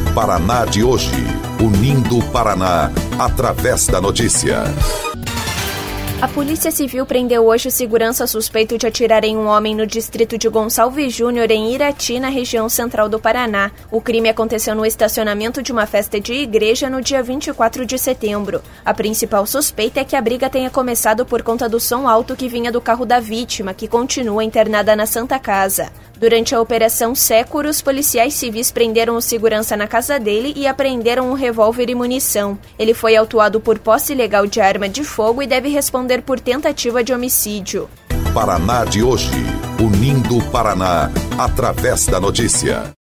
Paraná de hoje, unindo o Paraná através da notícia. A Polícia Civil prendeu hoje o segurança suspeito de atirar em um homem no distrito de Gonçalves Júnior, em Irati, na região central do Paraná. O crime aconteceu no estacionamento de uma festa de igreja no dia 24 de setembro. A principal suspeita é que a briga tenha começado por conta do som alto que vinha do carro da vítima, que continua internada na Santa Casa. Durante a Operação Sécuro, os policiais civis prenderam o segurança na casa dele e apreenderam um revólver e munição. Ele foi autuado por posse ilegal de arma de fogo e deve responder por tentativa de homicídio. Paraná de hoje, unindo o Paraná através da notícia.